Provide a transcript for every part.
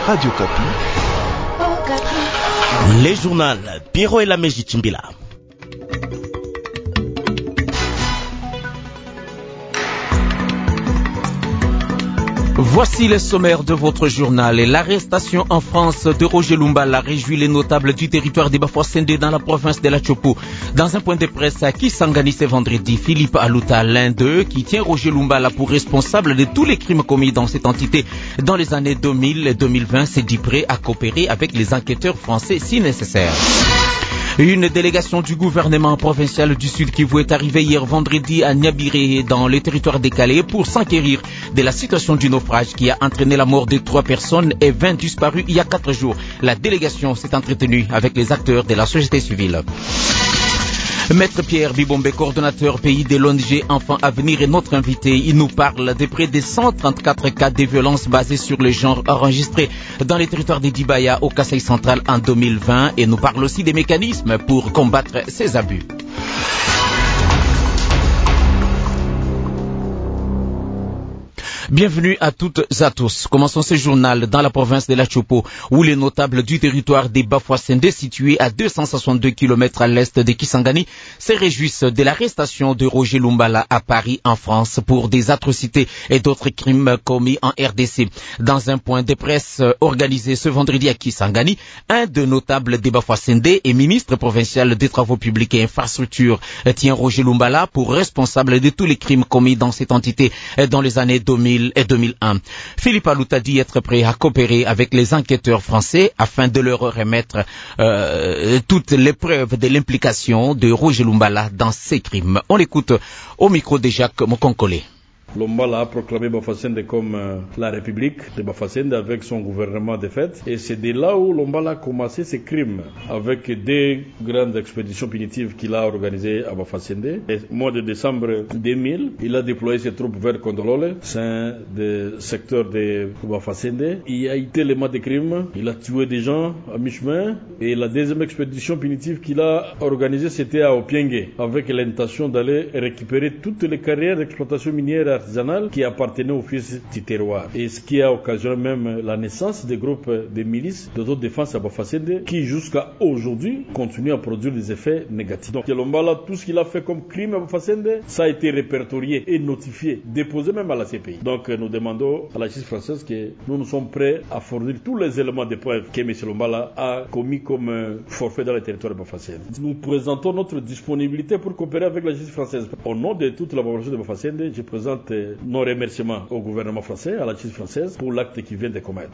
Radio Kapi. Les journaux Pierrot et la Méjitimbila. Voici les sommaires de votre journal. L'arrestation en France de Roger Lumbala réjouit les notables du territoire des Bafouassendé dans la province de la Tchopo. Dans un point de presse à Kisangani ce vendredi, Philippe Alouta, l'un d'eux, qui tient Roger Lumbala pour responsable de tous les crimes commis dans cette entité dans les années 2000 et 2020, s'est dit prêt à coopérer avec les enquêteurs français si nécessaire. Une délégation du gouvernement provincial du Sud Kivu est arrivée hier vendredi à Niabiré dans le territoire décalé pour s'enquérir de la situation du naufrage qui a entraîné la mort de 3 personnes et 20 disparus il y a 4 jours. La délégation s'est entretenue avec les acteurs de la société civile. Maître Pierre Bibombe, coordonnateur pays de l'ONG Enfants Avenir, est notre invité. Il nous parle de près de 134 cas de violences basées sur le genre enregistrés dans les territoires de Dibaya au Kasaï central en 2020 et nous parle aussi des mécanismes pour combattre ces abus. Bienvenue à toutes et à tous. Commençons ce journal dans la province de la Tchopo, où les notables du territoire des Bafouassendé, situés à 262 km à l'est de Kisangani, se réjouissent de l'arrestation de Roger Lumbala à Paris, en France, pour des atrocités et d'autres crimes commis en RDC. Dans un point de presse organisé ce vendredi à Kisangani, un des notables des Bafouassendé et ministre provincial des Travaux publics et infrastructures tient Roger Lumbala pour responsable de tous les crimes commis dans cette entité dans les années 2000 et 2001. Philippe Alouta dit être prêt à coopérer avec les enquêteurs français afin de leur remettre toutes les preuves de l'implication de Roger Lumbala dans ces crimes. On l'écoute au micro de Jacques Mokonkole. Lumbala a proclamé Bafouassendé comme la République de Bafouassendé avec son gouvernement de fait. Et c'est de là où Lumbala a commencé ses crimes, avec 2 grandes expéditions punitives qu'il a organisées à Bafouassendé. Au mois de décembre 2000, il a déployé ses troupes vers Kondolole, c'est des secteurs de Bafouassendé. Il y a eu tellement de crimes, il a tué des gens à mi-chemin. Et la deuxième expédition punitive qu'il a organisée, c'était à Opiengue, avec l'intention d'aller récupérer toutes les carrières d'exploitation minière artisanale qui appartenaient aux fils du terroir. Et ce qui a occasionné même la naissance des groupes de milices d'autodéfense à Bafouassendé qui jusqu'à aujourd'hui continuent à produire des effets négatifs. Donc Lumbala, tout ce qu'il a fait comme crime à Bafouassendé, ça a été répertorié et notifié, déposé même à la CPI. Donc nous demandons à la justice française que nous sommes prêts à fournir tous les éléments de preuve que M. Lumbala a commis comme forfait dans le territoire de Bafouassendé. Nous présentons notre disponibilité pour coopérer avec la justice française. Au nom de toute la population de Bafouassendé, je présente nos remerciements au gouvernement français, à la justice française, pour l'acte qui vient de commettre.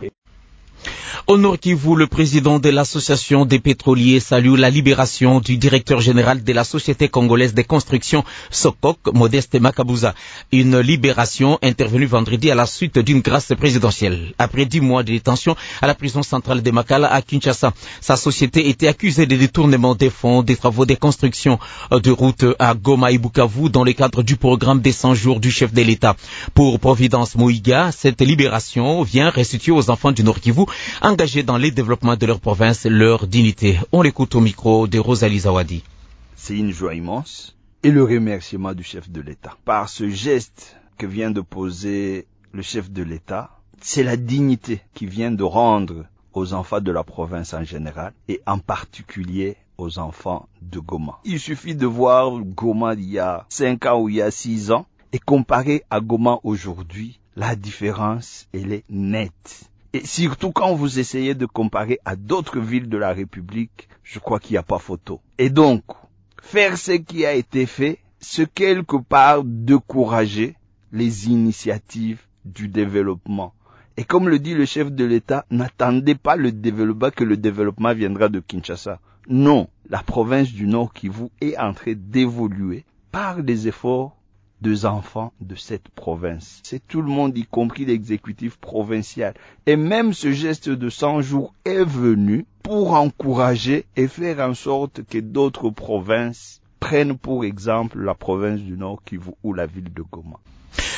Au Nord Kivu, le président de l'association des pétroliers salue la libération du directeur général de la Société congolaise de construction Sokok, Modeste Makabuza. Une libération intervenue vendredi à la suite d'une grâce présidentielle. Après 10 mois de détention à la prison centrale de Makala à Kinshasa, sa société était accusée de détournement des fonds des travaux de construction de routes à Goma et Bukavu dans le cadre du programme des 100 jours du chef de l'État. Pour Providence Moïga, cette libération vient restituer aux enfants du Nord Kivu engagés dans le développement de leur province, leur dignité. On l'écoute au micro de Rosalie Zawadi. C'est une joie immense et le remerciement du chef de l'État. Par ce geste que vient de poser le chef de l'État, c'est la dignité qui vient de rendre aux enfants de la province en général et en particulier aux enfants de Goma. Il suffit de voir Goma il y a 5 ans ou il y a 6 ans et comparer à Goma aujourd'hui, la différence elle est nette. Et surtout quand vous essayez de comparer à d'autres villes de la République, je crois qu'il n'y a pas photo. Et donc, faire ce qui a été fait, c'est quelque part décourager les initiatives du développement. Et comme le dit le chef de l'État, n'attendez pas le développement que le développement viendra de Kinshasa. Non, la province du Nord Kivu est en train d'évoluer par des efforts des enfants de cette province. C'est tout le monde, y compris l'exécutif provincial. Et même ce geste de 100 jours est venu pour encourager et faire en sorte que d'autres provinces prennent pour exemple la province du Nord Kivu ou la ville de Goma.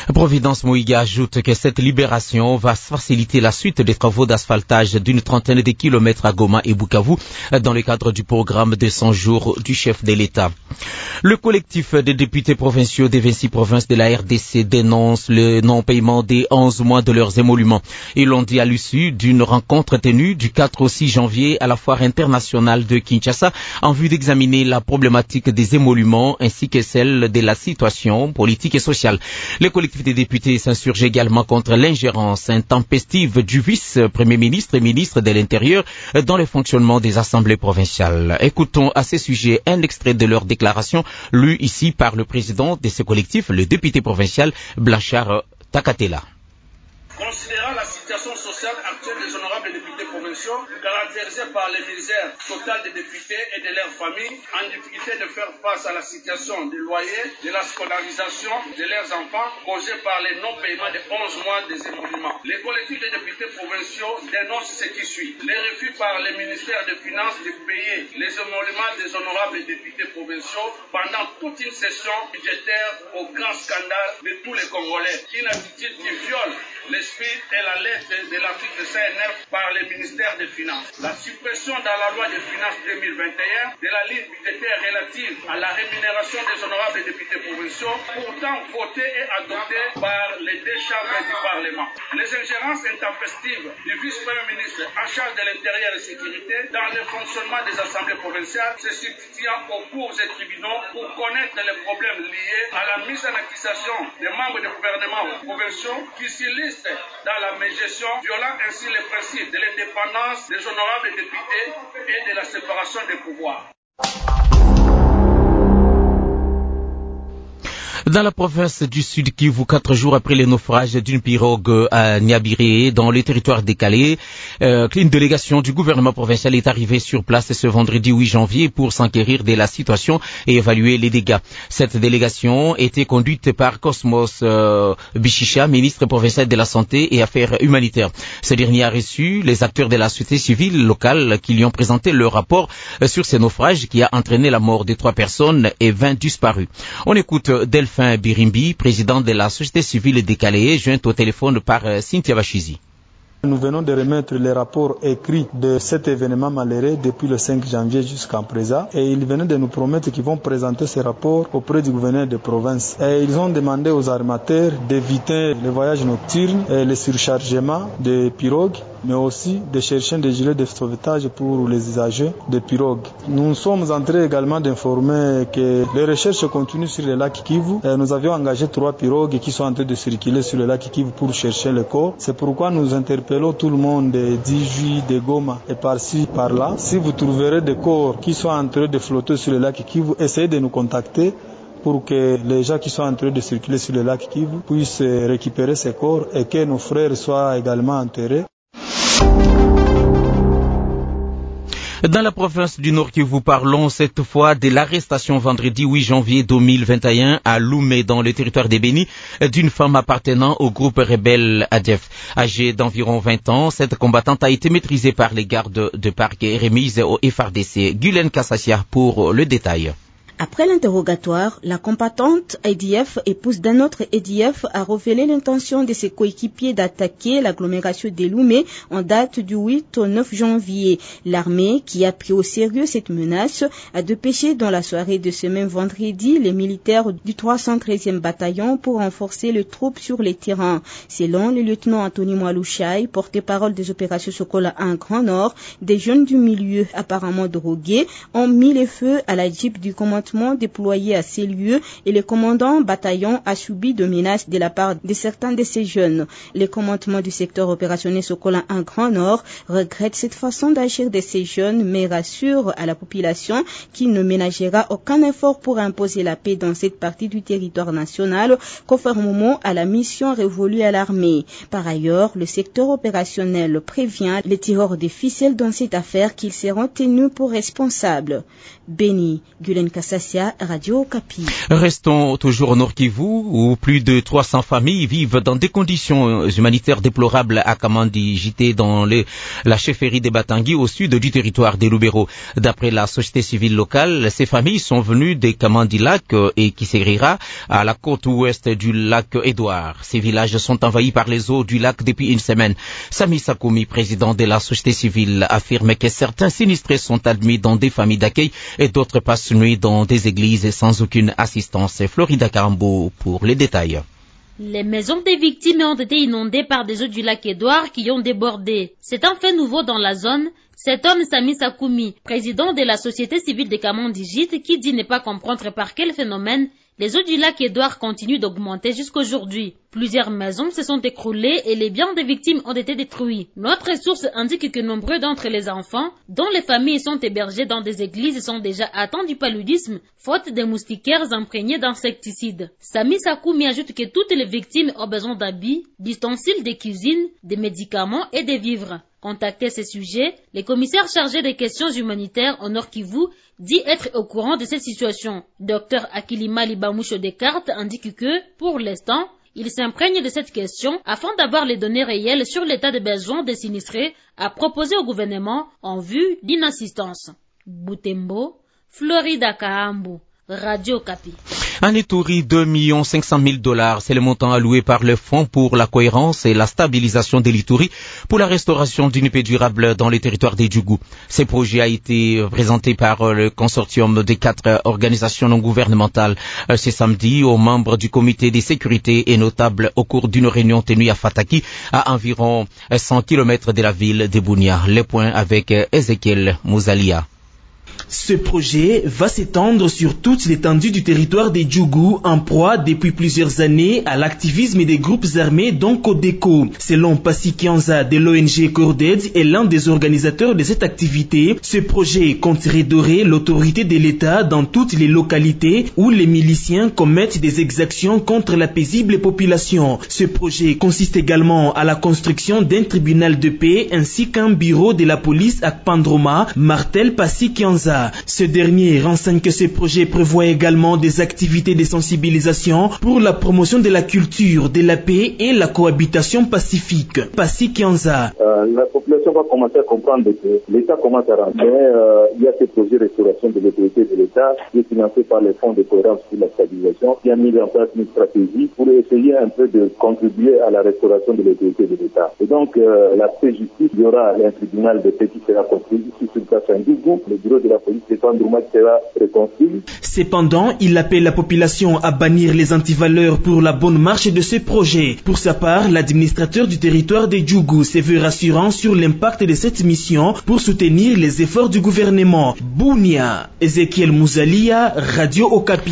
Providence Moïga ajoute que cette libération va faciliter la suite des travaux d'asphaltage d'une trentaine de kilomètres à Goma et Bukavu dans le cadre du programme de 100 jours du chef de l'État. Le collectif des députés provinciaux des 26 provinces de la RDC dénonce le non-paiement des 11 mois de leurs émoluments. Ils l'ont dit à l'issue d'une rencontre tenue du 4 au 6 janvier à la foire internationale de Kinshasa en vue d'examiner la problématique des émoluments ainsi que celle de la situation politique et sociale. Le collectif des députés s'insurge également contre l'ingérence intempestive du vice-premier ministre et ministre de l'Intérieur dans le fonctionnement des assemblées provinciales. Écoutons à ce sujet un extrait de leur déclaration lu ici par le président de ce collectif, le député provincial Blanchard Takatela. Considérant la situation sociale actuelle des honorables députés provinciaux, caractérisée par les misères totales des députés et de leurs familles, en difficulté de faire face à la situation du loyer, de la scolarisation de leurs enfants, causée par les non-paiements de 11 mois des émoluments. Les collectifs des députés provinciaux dénoncent ce qui suit. Les refus par le ministère des Finances de payer les émoluments des honorables députés provinciaux pendant toute une session budgétaire au grand scandale de tous les Congolais. Une attitude qui viole l'esprit et la lettre de l'article 59 par le ministère des Finances. La suppression dans la loi des finances 2021 de la ligne budgétaire relative à la rémunération des honorables députés provinciaux, pourtant votée et adoptée par les deux chambres du Parlement. Les ingérences intempestives du vice-premier ministre en charge de l'intérieur et sécurité dans le fonctionnement des assemblées provinciales se substituant aux cours et tribunaux pour connaître les problèmes liés à la mise en accusation des membres du gouvernement provinciaux qui s'illustrent dans la mégestion, violant ainsi les principes de l'indépendance des honorables députés et de la séparation des pouvoirs. Dans la province du Sud Kivu, 4 jours après le naufrage d'une pirogue à Niabiré, dans les territoires décalés, une délégation du gouvernement provincial est arrivée sur place ce vendredi 8 janvier pour s'enquérir de la situation et évaluer les dégâts. Cette délégation était conduite par Cosmos Bichicha, ministre provincial de la Santé et Affaires humanitaires. Ce dernier a reçu les acteurs de la société civile locale qui lui ont présenté leur rapport sur ce naufrage qui a entraîné la mort de 3 personnes et 20 disparus. On écoute Delphin Birimbi, président de la société civile décalée, jointe au téléphone par Cynthia Bachizi. Nous venons de remettre les rapports écrits de cet événement malheureux depuis le 5 janvier jusqu'à présent et ils venaient de nous promettre qu'ils vont présenter ces rapports auprès du gouverneur de province. Et ils ont demandé aux armateurs d'éviter les voyages nocturnes et le surchargement des pirogues, mais aussi de chercher des gilets de sauvetage pour les usagers des pirogues. Nous sommes en train également d'informer que les recherches continuent sur le lac Kivu. Nous avions engagé 3 pirogues qui sont en train de circuler sur le lac Kivu pour chercher le corps. C'est pourquoi nous interpellons tout le monde d'Ijui, de Goma et par-ci, par-là. Si vous trouverez des corps qui sont en train de flotter sur le lac Kivu, essayez de nous contacter pour que les gens qui sont en train de circuler sur le lac Kivu puissent récupérer ces corps et que nos frères soient également enterrés. Dans la province du Nord Kivu, parlons cette fois de l'arrestation vendredi 8 janvier 2021 à Loumé, dans le territoire des Béni, d'une femme appartenant au groupe rebelle ADF. Âgée d'environ 20 ans, cette combattante a été maîtrisée par les gardes de parc et remise au FRDC. Guylaine Kassassia pour le détail. Après l'interrogatoire, la combattante ADF, épouse d'un autre ADF, a révélé l'intention de ses coéquipiers d'attaquer l'agglomération de Loumé en date du 8 au 9 janvier. L'armée, qui a pris au sérieux cette menace, a dépêché dans la soirée de ce même vendredi les militaires du 313e bataillon pour renforcer les troupes sur les terrains. Selon le lieutenant Anthony Mwalouchaï, porte-parole des opérations Sokola 1 Grand Nord, des jeunes du milieu apparemment drogués ont mis le feu à la jeep du commandement déployé à ces lieux et le commandant bataillon a subi de menaces de la part de certains de ces jeunes. Le commandement du secteur opérationnel Sokola 1 Grand Nord regrette cette façon d'agir de ces jeunes mais rassure à la population qu'il ne ménagera aucun effort pour imposer la paix dans cette partie du territoire national, conformément à la mission révolue à l'armée. Par ailleurs, le secteur opérationnel prévient les tireurs de ficelles dans cette affaire qu'ils seront tenus pour responsables. Béni, Guylaine Kassassia Sassia, Radio Okapi. Restons toujours au Nord Kivu, où plus de 300 familles vivent dans des conditions humanitaires déplorables à Kamandi Jité, dans la chefferie des Batangui, au sud du territoire des Lubero. D'après la société civile locale, ces familles sont venues des Kamandi-Lac et Kisserira, à la côte ouest du lac Édouard. Ces villages sont envahis par les eaux du lac depuis une semaine. Sami Sakoumi, président de la société civile, affirme que certains sinistrés sont admis dans des familles d'accueil et d'autres passent nuit dans des églises sans aucune assistance. Florida Carambo pour les détails. Les maisons des victimes ont été inondées par des eaux du lac Édouard qui ont débordé. C'est un fait nouveau dans la zone. Cet homme, Sami Sakoumi, président de la société civile de Kamandi-Jité, qui dit ne pas comprendre par quel phénomène les eaux du lac Édouard continuent d'augmenter jusqu'aujourd'hui. Plusieurs maisons se sont écroulées et les biens des victimes ont été détruits. Notre source indique que nombreux d'entre les enfants, dont les familles sont hébergées dans des églises, sont déjà atteints du paludisme, faute des moustiquaires imprégnés d'insecticides. Sami Sakoumi ajoute que toutes les victimes ont besoin d'habits, d'ustensiles de cuisine, de médicaments et de vivres. Contacté à ce sujet, le commissaire chargé des questions humanitaires au Nord Kivu dit être au courant de cette situation. Dr Akilima Libamoucho Descartes indique que, pour l'instant, il s'imprègne de cette question afin d'avoir les données réelles sur l'état de besoin des sinistrés à proposer au gouvernement en vue d'une assistance. Butembo, Florida Kahambu, Radio Okapi. En Ituri, $2,500 000, c'est le montant alloué par le Fonds pour la cohérence et la stabilisation de l'Ituri pour la restauration d'une paix durable dans les territoires des Djougou. Ce projet a été présenté par le consortium des 4 organisations non gouvernementales ce samedi aux membres du comité de sécurité et notables au cours d'une réunion tenue à Fataki, à environ 100 km de la ville de Bunia. Les points avec Ezekiel Mouzalia. Ce projet va s'étendre sur toute l'étendue du territoire des Djougou, en proie depuis plusieurs années à l'activisme des groupes armés dont Codeco. Selon Passy Kianza de l'ONG Corded et l'un des organisateurs de cette activité, ce projet compterait dorer l'autorité de l'État dans toutes les localités où les miliciens commettent des exactions contre la paisible population. Ce projet consiste également à la construction d'un tribunal de paix ainsi qu'un bureau de la police à Pandroma, martèle Passy Kianza. Ce dernier renseigne que ce projet prévoit également des activités de sensibilisation pour la promotion de la culture, de la paix et la cohabitation pacifique. Passy Kianza. La population va commencer à comprendre que l'État commence à rentrer. Il y a ce projet de restauration de l'autorité de l'État qui est financé par les fonds de cohérence pour la stabilisation, qui a mis en place une stratégie pour essayer un peu de contribuer à la restauration de l'autorité de l'État. Et donc, l'aspect justice, il y aura un tribunal de paix qui sera construit ici sur place à Ndougou, le bureau de la police de Pandroma sera reconstruit. Cependant, il appelle la population à bannir les antivaleurs pour la bonne marche de ce projet. Pour sa part, l'administrateur du territoire de Djougou se veut rassurant sur l'impact de cette mission pour soutenir les efforts du gouvernement. Bunia, Ezekiel Mouzalia, Radio Okapi.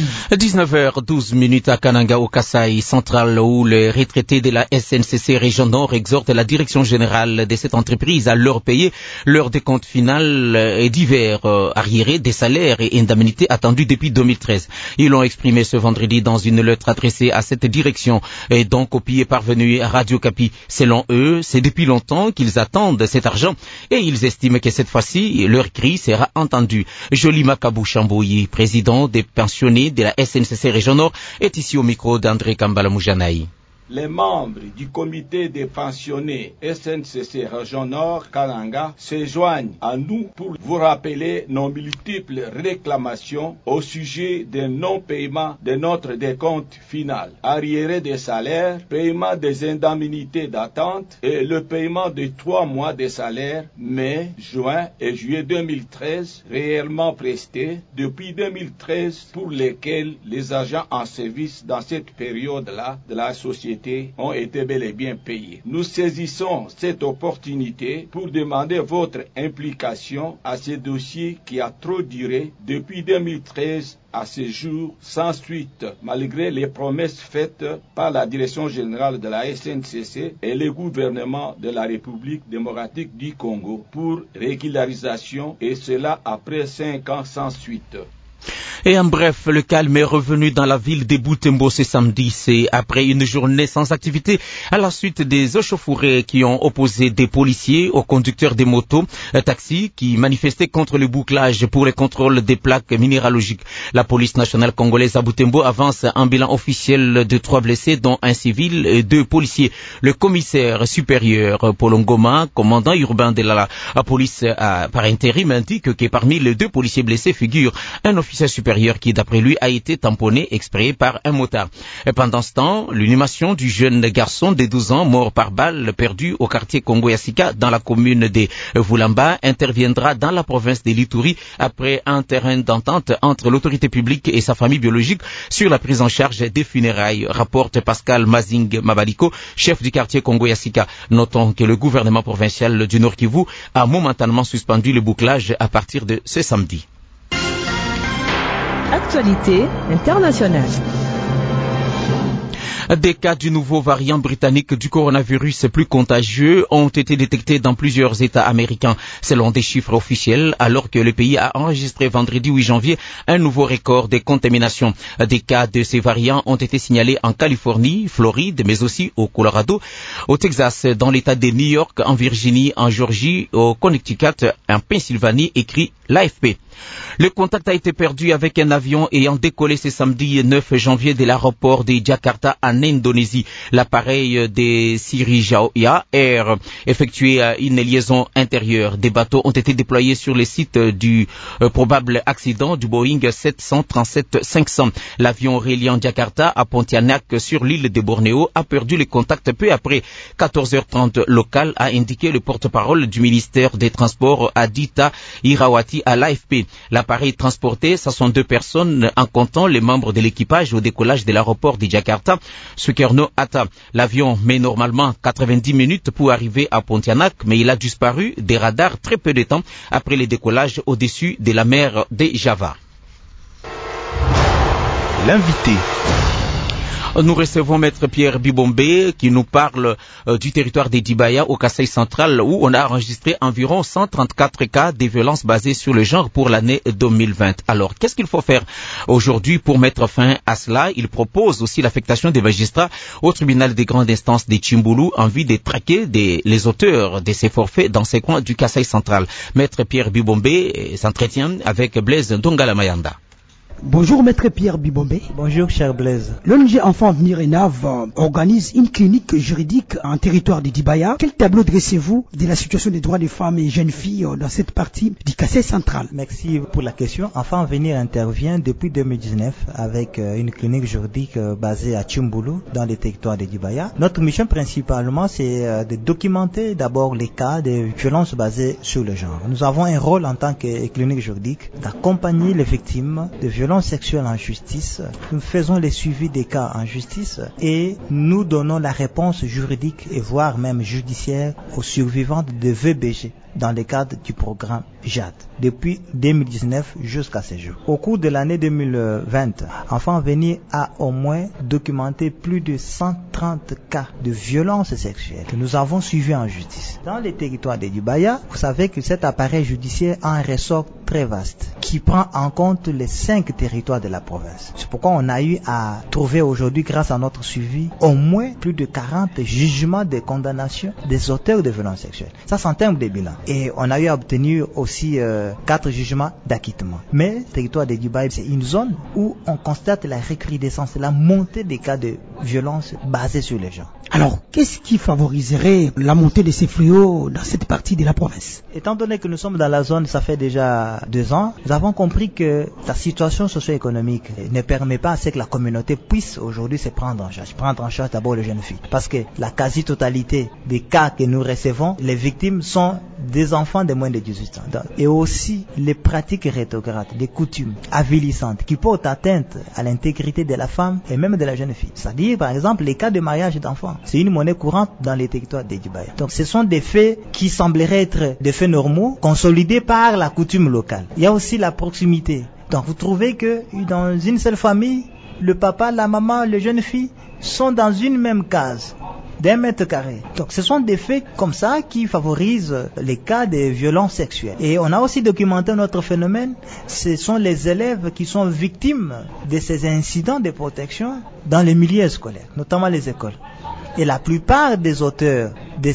19h12 à Kananga au Kasai central, où les retraités de la SNCC Région Nord exhortent la direction générale de cette entreprise à leur payer leur décompte final et divers arriérés des salaires et indemnités attendus depuis 2013. Ils l'ont exprimé ce vendredi dans une lettre adressée à cette direction et dont copie est parvenue à Radio Okapi. Selon eux, c'est depuis longtemps qu'ils attendent cet argent et ils estiment que cette fois-ci, leur cri sera entendu. Jolie Makabou Chambouyi, président des pensionnés de la SNCC Région Nord, est ici au micro d'André Kambala Moujanaï. Les membres du comité des pensionnés SNCC Région Nord Kananga se joignent à nous pour vous rappeler nos multiples réclamations au sujet des non-paiements de notre décompte final, arriérés des salaires, paiement des indemnités d'attente et le paiement de 3 mois de salaire mai, juin et juillet 2013 réellement prestés depuis 2013 pour lesquels les agents en service dans cette période-là de la société ont été bel et bien payés. Nous saisissons cette opportunité pour demander votre implication à ce dossier qui a trop duré depuis 2013 à ce jour sans suite, malgré les promesses faites par la direction générale de la SNCC et le gouvernement de la République démocratique du Congo pour régularisation, et cela après 5 ans sans suite. Et en bref, le calme est revenu dans la ville de Butembo ce samedi. C'est après une journée sans activité à la suite des échauffourées qui ont opposé des policiers aux conducteurs des motos taxis qui manifestaient contre le bouclage pour le contrôle des plaques minéralogiques. La police nationale congolaise à Butembo avance un bilan officiel de 3 blessés, dont un civil et 2 policiers. Le commissaire supérieur Paul Ngoma, commandant urbain de la police par intérim, indique que parmi les 2 policiers blessés figure un officier supérieur qui, d'après lui, a été tamponné exprès par un motard. Et pendant ce temps, l'inhumation du jeune garçon de 12 ans mort par balle perdu au quartier Congo-Yassika dans la commune de Vulamba interviendra dans la province de l'Ituri après un terrain d'entente entre l'autorité publique et sa famille biologique sur la prise en charge des funérailles, rapporte Pascal Mazing Mabaliko, chef du quartier Congo-Yassika. Notons que le gouvernement provincial du Nord Kivu a momentanément suspendu le bouclage à partir de ce samedi. Actualité internationale. Des cas du nouveau variant britannique du coronavirus plus contagieux ont été détectés dans plusieurs États américains, selon des chiffres officiels, alors que le pays a enregistré vendredi 8 janvier un nouveau record de contamination. Des cas de ces variants ont été signalés en Californie, Floride, mais aussi au Colorado, au Texas, dans l'État de New York, en Virginie, en Géorgie, au Connecticut, en Pennsylvanie, écrit l'AFP. Le contact a été perdu avec un avion ayant décollé ce samedi 9 janvier de l'aéroport de Jakarta en Indonésie. L'appareil de Sriwijaya Air effectuait une liaison intérieure. Des bateaux ont été déployés sur les sites du probable accident du Boeing 737-500. L'avion reliant Jakarta à Pontianak sur l'île de Bornéo a perdu le contact peu après 14h30 local, a indiqué le porte-parole du ministère des Transports Adita Irawati à l'AFP. L'appareil transportait 62 personnes en comptant les membres de l'équipage au décollage de l'aéroport de Jakarta, Sukarno Hatta. L'avion met normalement 90 minutes pour arriver à Pontianak, mais il a disparu des radars très peu de temps après le décollage au-dessus de la mer de Java. L'invité. Nous recevons Maître Pierre Bibombe qui nous parle du territoire des Dibaya au Kasaï central où on a enregistré environ 134 cas de violences basées sur le genre pour l'année 2020. Alors, qu'est-ce qu'il faut faire aujourd'hui pour mettre fin à cela? Il propose aussi l'affectation des magistrats au tribunal des grandes instances de Tchimboulou en vue de traquer les auteurs de ces forfaits dans ces coins du Kasaï central. Maître Pierre Bibombe s'entretient avec Blaise Ndongala Mayanda. Bonjour Maître Pierre Bibombe. Bonjour cher Blaise. L'ONG Enfants Avenir ENAV organise une clinique juridique en territoire de Dibaya. Quel tableau dressez-vous de la situation des droits des femmes et jeunes filles dans cette partie du Kasaï central? Merci pour la question. Enfants Avenir intervient depuis 2019 avec une clinique juridique basée à Tchimboulou dans le territoire de Dibaya. Notre mission principalement c'est de documenter d'abord les cas de violences basées sur le genre. Nous avons un rôle en tant que clinique juridique d'accompagner les victimes de violences sexuelles en justice. Nous faisons le suivi des cas en justice et nous donnons la réponse juridique et voire même judiciaire aux survivants de VBG dans le cadre du programme JAD depuis 2019 jusqu'à ce jour. Au cours de l'année 2020, Enfants Avenir a au moins documenté plus de 130 cas de violences sexuelles que nous avons suivis en justice. Dans les territoires de Dibaya, vous savez que cet appareil judiciaire a un ressort très vaste qui prend en compte les 5 territoires de la province. C'est pourquoi on a eu à trouver aujourd'hui, grâce à notre suivi, au moins plus de 40 jugements de condamnation des auteurs de violences sexuelles. Ça, c'est en termes de bilan. Et on a eu à obtenir aussi 4 jugements d'acquittement. Mais le territoire de Dubaï, c'est une zone où on constate la recrudescence, la montée des cas de violence basés sur les gens. Alors, qu'est-ce qui favoriserait la montée de ces fléaux dans cette partie de la province? Étant donné que nous sommes dans la zone, ça fait déjà 2 ans, nous avons compris que la situation socio-économique ne permet pas à ce que la communauté puisse aujourd'hui se prendre en charge. Prendre en charge d'abord les jeunes filles. Parce que la quasi-totalité des cas que nous recevons, les victimes sont des enfants de moins de 18 ans. Et aussi les pratiques rétrogrades, des coutumes avilissantes qui portent atteinte à l'intégrité de la femme et même de la jeune fille. C'est-à-dire, par exemple, les cas de mariage d'enfants. C'est une monnaie courante dans les territoires des Dibaya. Donc ce sont des faits qui sembleraient être des faits normaux, consolidés par la coutume locale. Il y a aussi la proximité. Donc vous trouvez que dans une seule famille, le papa, la maman, les jeunes filles sont dans une même case. d'1 mètre carré. Donc ce sont des faits comme ça qui favorisent les cas de violences sexuelles. Et on a aussi documenté notre phénomène, ce sont les élèves qui sont victimes de ces incidents de protection dans les milieux scolaires, notamment les écoles. Et la plupart des auteurs de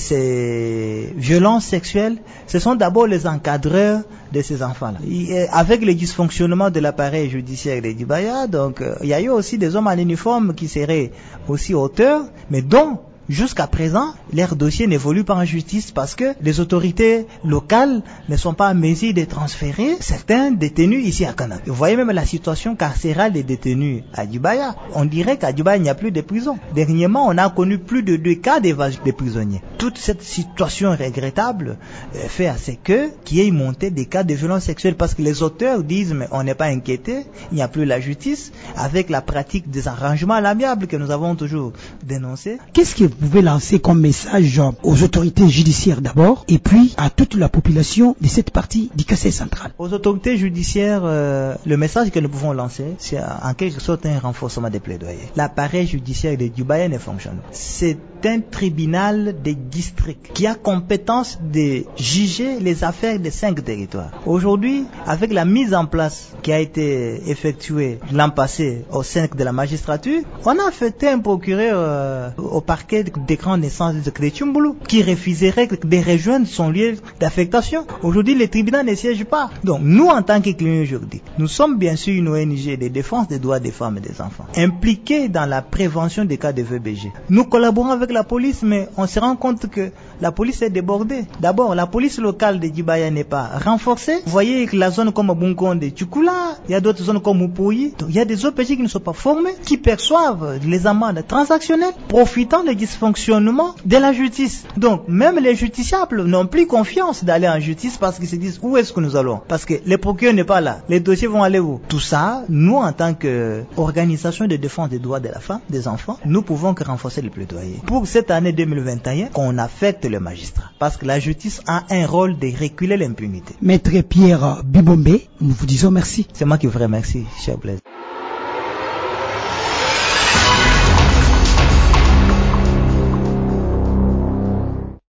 ces violences sexuelles, ce sont d'abord les encadreurs de ces enfants-là. Et avec le dysfonctionnement de l'appareil judiciaire de Dibaya, donc il y a eu aussi des hommes en uniforme qui seraient aussi auteurs, mais dont jusqu'à présent, leur dossier n'évolue pas en justice parce que les autorités locales ne sont pas en mesure de transférer certains détenus ici à Kananga. Vous voyez même la situation carcérale des détenus à Dibaya. On dirait qu'à Dibaya, il n'y a plus de prison. Dernièrement, on a connu plus de 2 cas d'évasion des prisonniers. Toute cette situation regrettable fait à ce qu'il y ait monté des cas de violence sexuelle parce que les auteurs disent mais on n'est pas inquiété, il n'y a plus la justice avec la pratique des arrangements à l'amiable que nous avons toujours dénoncé. Qu'est-ce que vous pouvez lancer comme message aux autorités judiciaires d'abord et puis à toute la population de cette partie du Kassai central? Aux autorités judiciaires, le message que nous pouvons lancer, c'est en quelque sorte un renforcement des plaidoyers. L'appareil judiciaire de Dibaya ne fonctionne pas. C'est un tribunal de district qui a compétence de juger les affaires de 5 territoires. Aujourd'hui, avec la mise en place qui a été effectuée l'an passé au sein de la magistrature, on a affecté un procureur au parquet de grande naissance de Tchoumbulu qui refuserait de rejoindre son lieu d'affectation. Aujourd'hui, le tribunal ne siège pas. Donc, nous, en tant que clinique juridique, nous sommes bien sûr une ONG de défense des droits des femmes et des enfants, impliqués dans la prévention des cas de VBG. Nous collaborons avec la police, mais on se rend compte que la police est débordée. D'abord, la police locale de Dibaya n'est pas renforcée. Vous voyez que la zone comme Bunkonde, Tchoukoula, il y a d'autres zones comme Upouyi. Donc, il y a des OPJ qui ne sont pas formés, qui perçoivent les amendes transactionnelles, profitant des dysfonctionnements de la justice. Donc, même les justiciables n'ont plus confiance d'aller en justice parce qu'ils se disent où est-ce que nous allons? Parce que le procureur n'est pas là. Les dossiers vont aller où? Tout ça, nous, en tant qu'organisation de défense des droits de la femme, des enfants, nous pouvons que renforcer le plaidoyer. Pour cette année 2021, qu'on affecte le magistrat. Parce que la justice a un rôle de reculer l'impunité. Maître Pierre Bibombe, nous vous disons merci. C'est moi qui vous remercie, cher Blaise.